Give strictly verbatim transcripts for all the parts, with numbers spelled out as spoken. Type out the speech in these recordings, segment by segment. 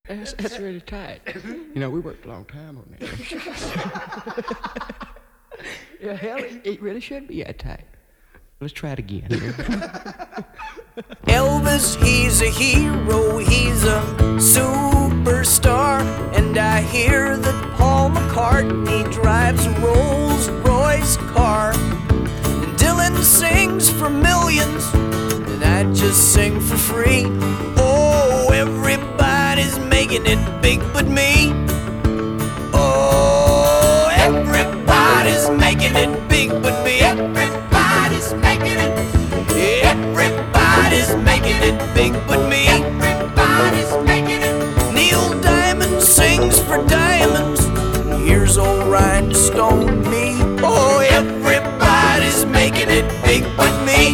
That's, that's really tight. You know, we worked a long time on that. Yeah, hell, it, it really should be that tight. Let's try it again. Elvis, he's a hero, he's a superstar. And I hear that Paul McCartney drives a Rolls Royce car. And Dylan sings for millions, and I just sing for free. Oh, everybody's making it big but me. Oh, everybody's making it big but me. Everybody's making it. Everybody's making it big but me. Everybody's making it. Neil Diamond sings for diamonds. Here's old rhinestone me. Oh, everybody's making it big but me.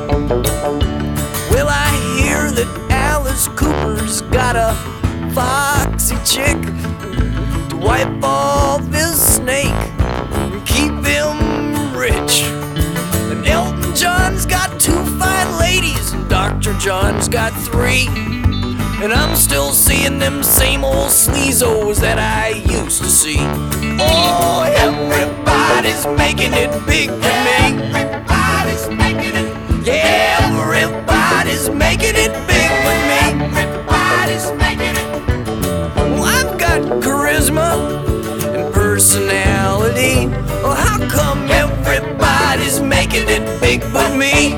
Well, I hear that Alice Cooper's got a foxy chick to wipe off his snake and keep him rich. And Elton John's got two fine ladies, and Doctor John's got three. And I'm still seeing them same old sleazos that I used to see. Oh, everybody's making it big for me. Everybody's making it. Yeah, everybody's making it big with me. Everybody's making it. Well, I've got charisma and personality. Well, how come everybody's making it big but me?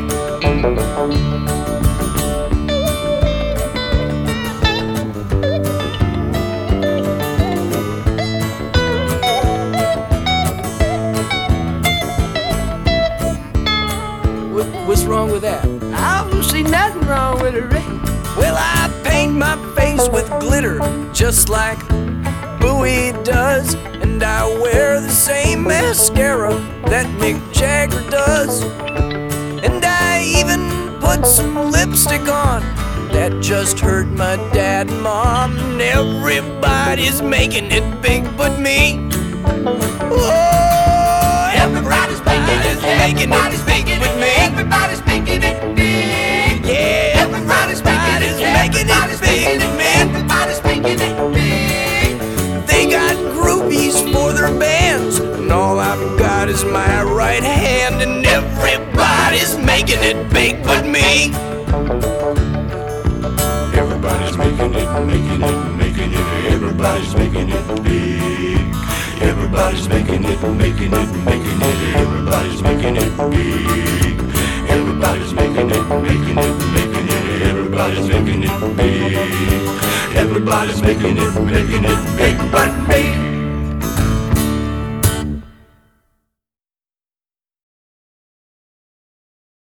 What's wrong with that? I don't see nothing wrong with it, Rick. Well, I paint my face with glitter just like Bowie does. And I wear the same mascara that Mick Jagger does. And I even put some lipstick on that just hurt my dad and mom. And everybody's making it big but me. Oh, everybody's making it, making it big but me. Everybody's making it big. Yeah, everybody's making it, making it big but me. Everybody's making it big. They got groupies for their bands, and all I've got is my right hand. And everybody's making it big but me. Everybody's making it, making it, making it. Everybody's making it big. Everybody's making it, making it, making it. Everybody's making it big. Everybody's making it, making it, making it. Everybody's making it big. Everybody's making it, making it.